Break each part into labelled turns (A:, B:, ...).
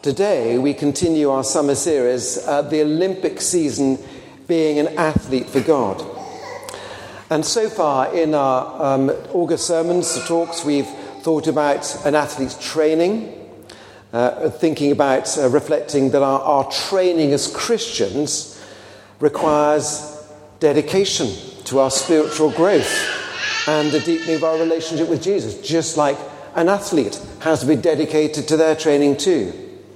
A: Today we continue our summer series, the Olympic season being an athlete for God. And so far in our August sermons, talks, we've thought about an athlete's training, thinking about reflecting that our training as Christians requires dedication to our spiritual growth and the deepening of our relationship with Jesus, just like an athlete has to be dedicated to their training too.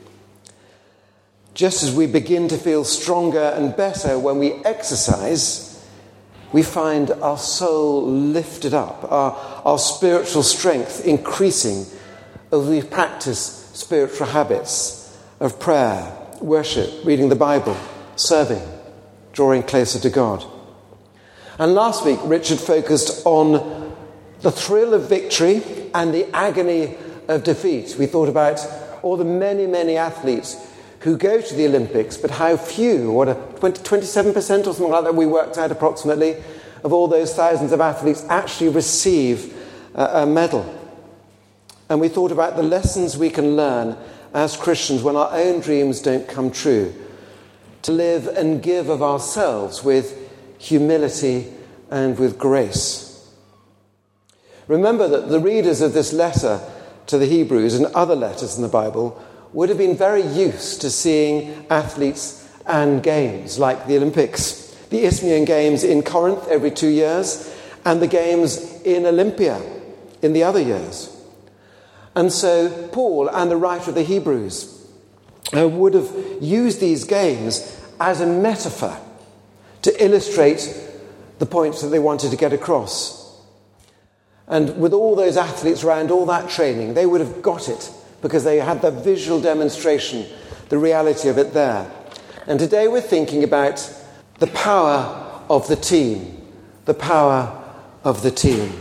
A: Just as we begin to feel stronger and better when we exercise, we find our soul lifted up, our spiritual strength increasing as we practice spiritual habits of prayer, worship, reading the Bible, serving, drawing closer to God. And last week, Richard focused on the thrill of victory and the agony of defeat. We thought about all the many, many athletes who go to the Olympics, but how few, 27% or something like that we worked out approximately, of all those thousands of athletes actually receive a medal. And we thought about the lessons we can learn as Christians when our own dreams don't come true, to live and give of ourselves with humility and with grace. Remember that the readers of this letter to the Hebrews and other letters in the Bible would have been very used to seeing athletes and games like the Olympics, the Isthmian Games in Corinth every 2 years, and the games in Olympia in the other years. And so Paul and the writer of the Hebrews would have used these games as a metaphor to illustrate the points that they wanted to get across. And with all those athletes around, all that training, they would have got it because they had the visual demonstration, the reality of it there. And today we're thinking about the power of the team, the power of the team.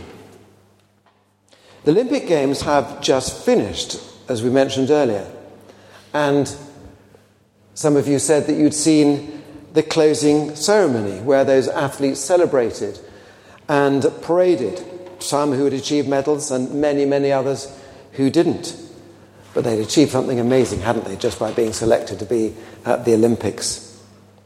A: The Olympic Games have just finished, as we mentioned earlier. And some of you said that you'd seen the closing ceremony where those athletes celebrated and paraded, some who had achieved medals and many, many others who didn't. But they'd achieved something amazing, hadn't they, just by being selected to be at the Olympics.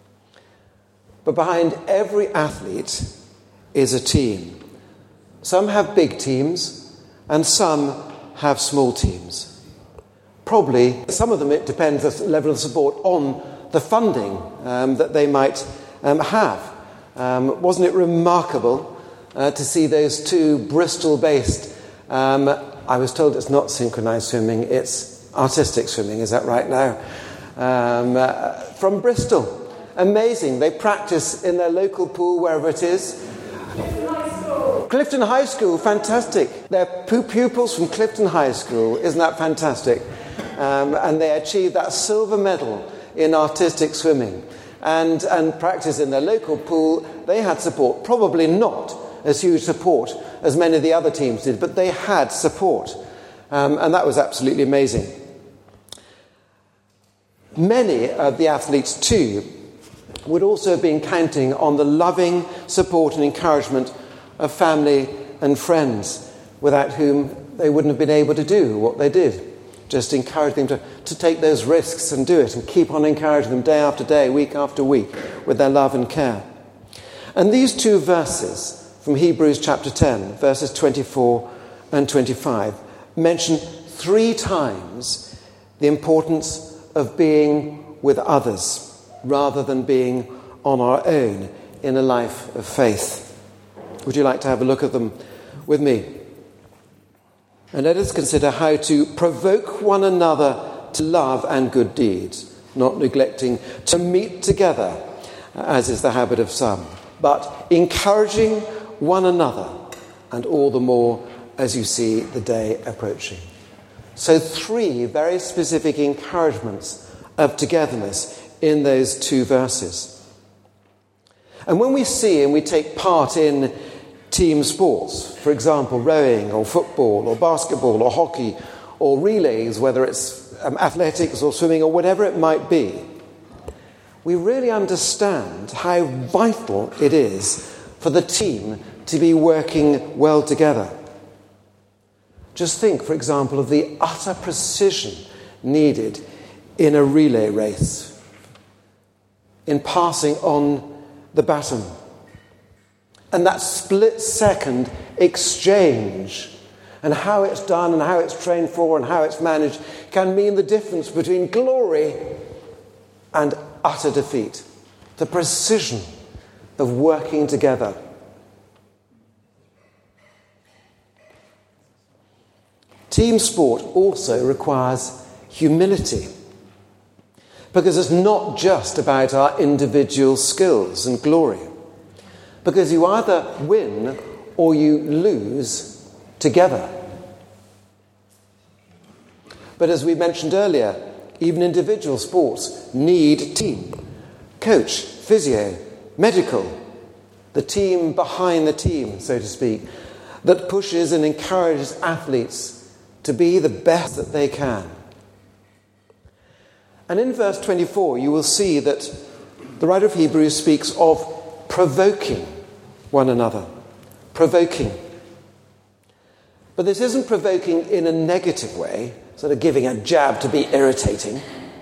A: But behind every athlete is a team. Some have big teams and some have small teams. Probably some of them, it depends the level of support on the funding that they might have. Wasn't it remarkable to see those two Bristol-based, I was told it's not synchronised swimming, it's artistic swimming, is that right now? From Bristol. Amazing. They practice in their local pool, wherever it is. Clifton High School, fantastic. They're pupils from Clifton High School, isn't that fantastic? And they achieved that silver medal in artistic swimming. And practice in their local pool, they had support. Probably not as huge support as many of the other teams did, but they had support. And that was absolutely amazing. Many of the athletes, too, would also have been counting on the loving support and encouragement of family and friends, without whom they wouldn't have been able to do what they did. Just encourage them to take those risks and do it, and keep on encouraging them day after day, week after week, with their love and care. And these two verses from Hebrews chapter 10, verses 24 and 25, mention 3 times the importance of being with others rather than being on our own in a life of faith. Would you like to have a look at them with me? And let us consider how to provoke one another to love and good deeds, not neglecting to meet together, as is the habit of some, but encouraging one another, and all the more as you see the day approaching. So 3 very specific encouragements of togetherness in those 2 verses. And when we see and we take part in team sports, for example, rowing or football or basketball or hockey or relays, whether it's athletics or swimming or whatever it might be, we really understand how vital it is for the team to be working well together. Just think, for example, of the utter precision needed in a relay race, in passing on the baton. And that split-second exchange and how it's done and how it's trained for and how it's managed can mean the difference between glory and utter defeat. The precision of working together. Team sport also requires humility, because it's not just about our individual skills and glory, because you either win or you lose together. But as we mentioned earlier, even individual sports need team. Coach, physio, medical, the team behind the team, so to speak, that pushes and encourages athletes to be the best that they can. And in verse 24, you will see that the writer of Hebrews speaks of provoking one another. Provoking. But this isn't provoking in a negative way, sort of giving a jab to be irritating,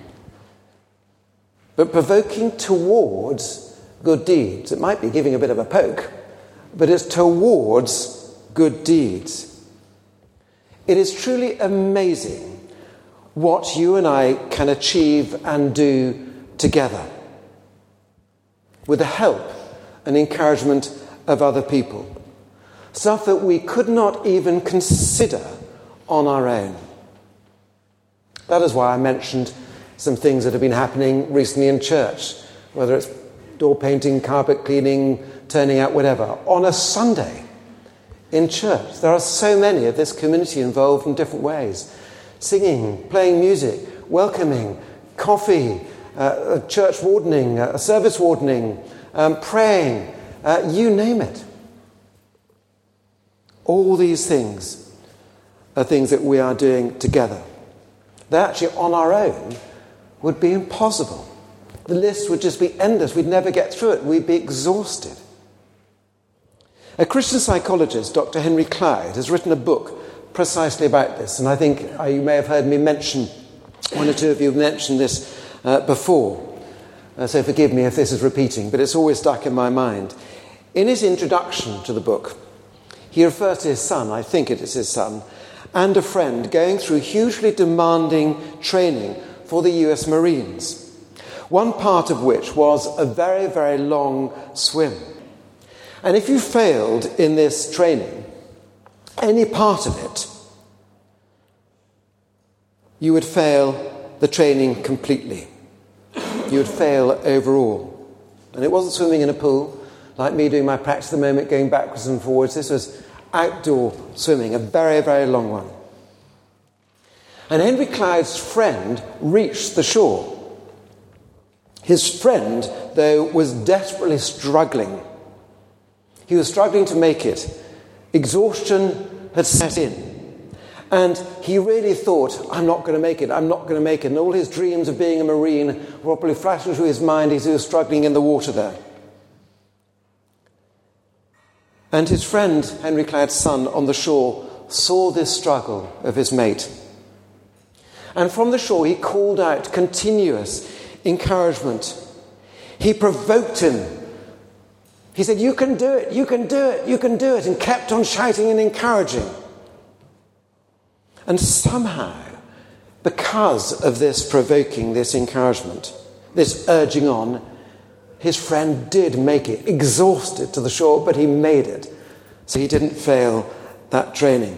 A: but provoking towards good deeds. It might be giving a bit of a poke, but it's towards good deeds. It is truly amazing what you and I can achieve and do together with the help and encouragement of other people. Stuff that we could not even consider on our own. That is why I mentioned some things that have been happening recently in church, whether it's door painting, carpet cleaning, turning out, whatever, on a Sunday in church. There are so many of this community involved in different ways. Singing, playing music, welcoming, coffee, church wardening, service wardening, praying, you name it. All these things are things that we are doing together. They actually on our own would be impossible. The list would just be endless. We'd never get through it. We'd be exhausted. A Christian psychologist, Dr. Henry Cloud, has written a book precisely about this, and I think you may have heard me mention, one or two of you have mentioned this before, so forgive me if this is repeating, but it's always stuck in my mind. In his introduction to the book, he refers to his son, I think it is his son, and a friend going through hugely demanding training for the US Marines, one part of which was a very, very long swim. And if you failed in this training, any part of it, you would fail the training completely. You would fail overall. And it wasn't swimming in a pool, like me doing my practice at the moment, going backwards and forwards. This was outdoor swimming, a very, very long one. And Henry Cloud's friend reached the shore. His friend, though, was desperately struggling. He was struggling to make it. Exhaustion had set in. And he really thought, I'm not going to make it, I'm not going to make it. And all his dreams of being a Marine were probably flashing through his mind as he was struggling in the water there. And his friend, Henry Cloud's son, on the shore, saw this struggle of his mate. And from the shore, he called out continuous encouragement. He provoked him. He said, you can do it, you can do it, you can do it, and kept on shouting and encouraging. And somehow, because of this provoking, this encouragement, this urging on, his friend did make it, exhausted to the shore, but he made it. So he didn't fail that training.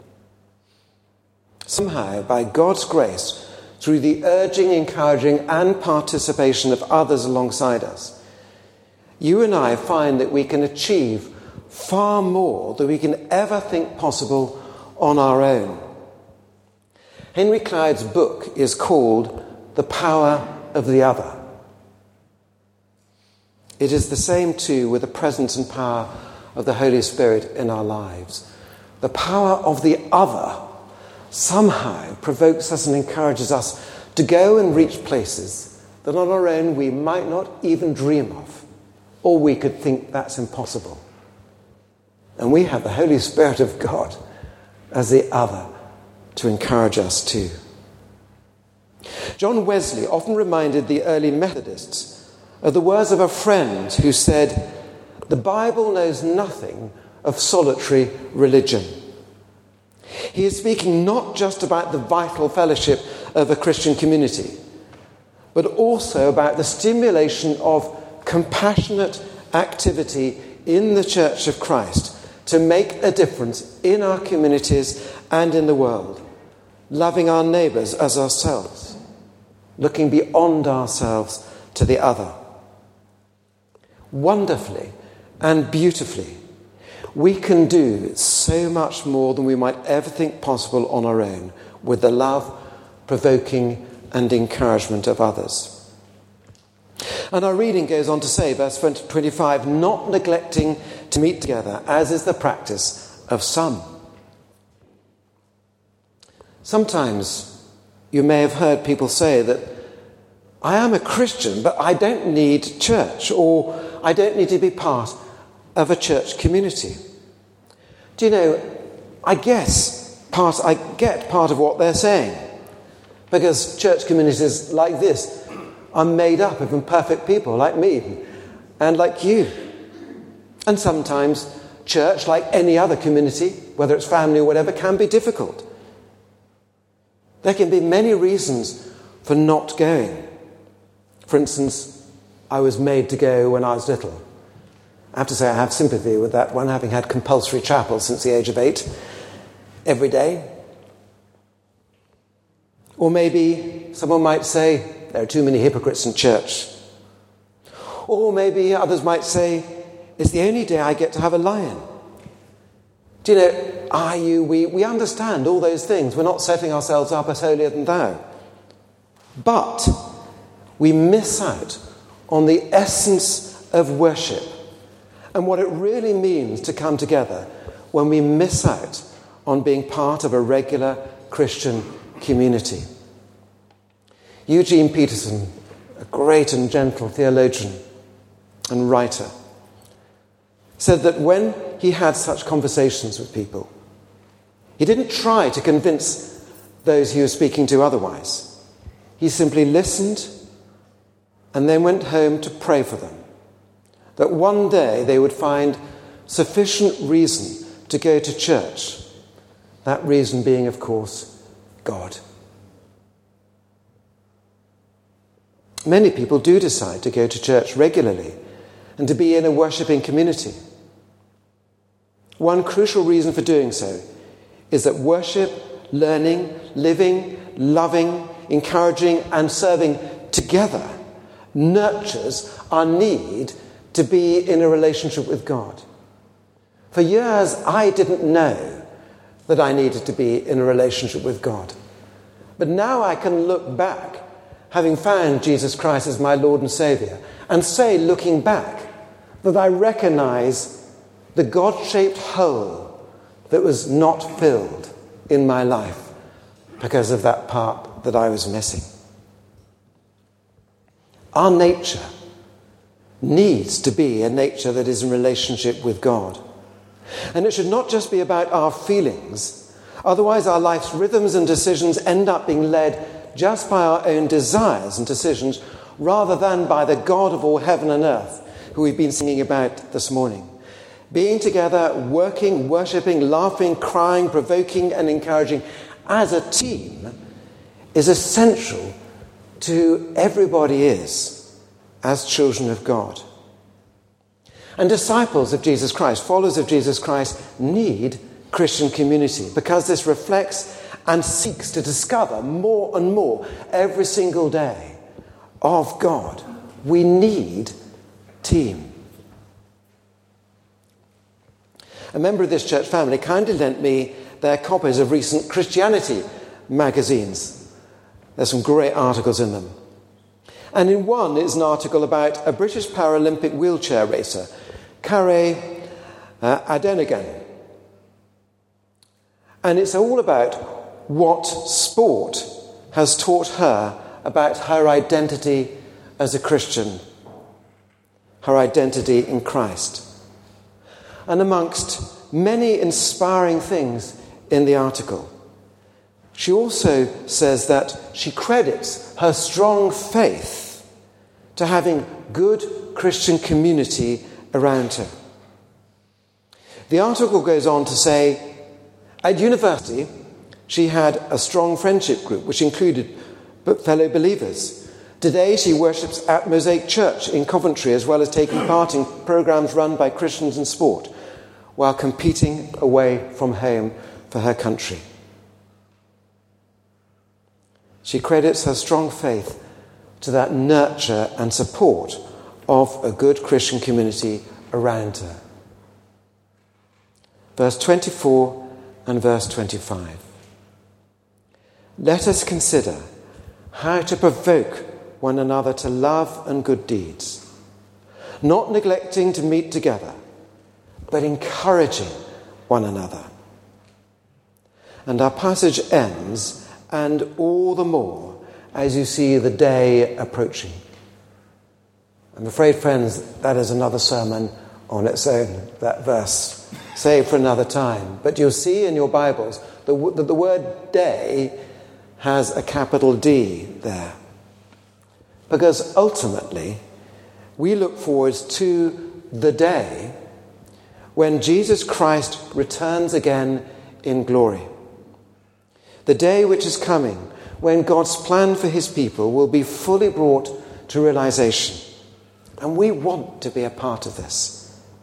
A: Somehow, by God's grace, through the urging, encouraging, and participation of others alongside us, you and I find that we can achieve far more than we can ever think possible on our own. Henry Cloud's book is called The Power of the Other. It is the same too with the presence and power of the Holy Spirit in our lives. The power of the other somehow provokes us and encourages us to go and reach places that on our own we might not even dream of. Or we could think that's impossible. And we have the Holy Spirit of God as the other to encourage us too. John Wesley often reminded the early Methodists of the words of a friend who said, "The Bible knows nothing of solitary religion." He is speaking not just about the vital fellowship of a Christian community, but also about the stimulation of compassionate activity in the Church of Christ to make a difference in our communities and in the world, loving our neighbours as ourselves, looking beyond ourselves to the other. Wonderfully and beautifully, we can do so much more than we might ever think possible on our own with the love, provoking and encouragement of others. And our reading goes on to say, verse 25, not neglecting to meet together, as is the practice of some. Sometimes you may have heard people say that I am a Christian, but I don't need church, or I don't need to be part of a church community. Do you know, I get part of what they're saying, because church communities like this are made up of imperfect people like me and like you. And sometimes church, like any other community, whether it's family or whatever, can be difficult. There can be many reasons for not going. For instance, I was made to go when I was little. I have to say I have sympathy with that one, having had compulsory chapel since the age of 8, every day. Or maybe someone might say, there are too many hypocrites in church. Or maybe others might say, it's the only day I get to have a lion. Do you know, we understand all those things. We're not setting ourselves up as holier than thou. But we miss out on the essence of worship and what it really means to come together when we miss out on being part of a regular Christian community. Eugene Peterson, a great and gentle theologian and writer, said that when he had such conversations with people, he didn't try to convince those he was speaking to otherwise. He simply listened and then went home to pray for them, that one day they would find sufficient reason to go to church, that reason being, of course, God. Many people do decide to go to church regularly and to be in a worshipping community. One crucial reason for doing so is that worship, learning, living, loving, encouraging and serving together nurtures our need to be in a relationship with God. For years, I didn't know that I needed to be in a relationship with God. But now I can look back, having found Jesus Christ as my Lord and Saviour, and say, looking back, that I recognise the God-shaped hole that was not filled in my life because of that part that I was missing. Our nature needs to be a nature that is in relationship with God. And it should not just be about our feelings. Otherwise, our life's rhythms and decisions end up being led just by our own desires and decisions rather than by the God of all heaven and earth, who we've been singing about this morning. Being together, working, worshipping, laughing, crying, provoking and encouraging as a team is essential to who everybody is as children of God. And disciples of Jesus Christ, followers of Jesus Christ, need Christian community because this reflects and seeks to discover more and more every single day of God. We need team. A member of this church family kindly lent me their copies of recent Christianity magazines. There's some great articles in them. And in one is an article about a British Paralympic wheelchair racer, Carey Adenigan. And it's all about what sport has taught her about her identity as a Christian, her identity in Christ. And amongst many inspiring things in the article, She also says that she credits her strong faith to having good Christian community around her. The article goes on to say, at university, she had a strong friendship group which included fellow believers. Today, she worships at Mosaic Church in Coventry, as well as taking part in programs run by Christians in sport, while competing away from home for her country. She credits her strong faith to that nurture and support of a good Christian community around her. Verse 24 and verse 25. Let us consider how to provoke one another to love and good deeds, not neglecting to meet together, but encouraging one another. And our passage ends, and all the more as you see the day approaching. I'm afraid, friends, that is another sermon on its own, that verse, saved for another time. But you'll see in your Bibles that the word day has a capital D there. Because ultimately, we look forward to the day when Jesus Christ returns again in glory. The day which is coming when God's plan for his people will be fully brought to realization. And we want to be a part of this.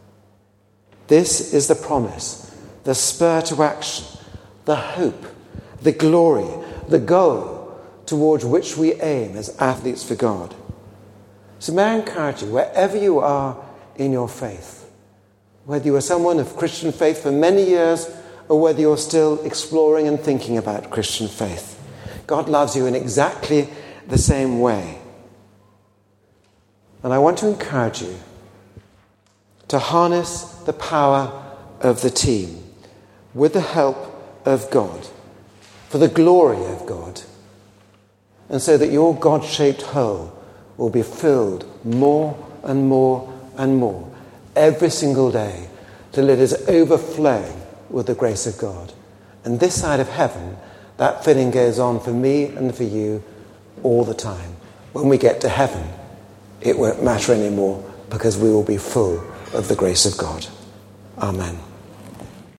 A: This is the promise, the spur to action, the hope, the glory, the goal towards which we aim as athletes for God. So may I encourage you, wherever you are in your faith, whether you are someone of Christian faith for many years or whether you're still exploring and thinking about Christian faith, God loves you in exactly the same way. And I want to encourage you to harness the power of the team with the help of God, for the glory of God, and so that your God-shaped whole will be filled more and more and more every single day till it is overflowing with the grace of God. And this side of heaven, that filling goes on for me and for you all the time. When we get to heaven, it won't matter anymore because we will be full of the grace of God. Amen.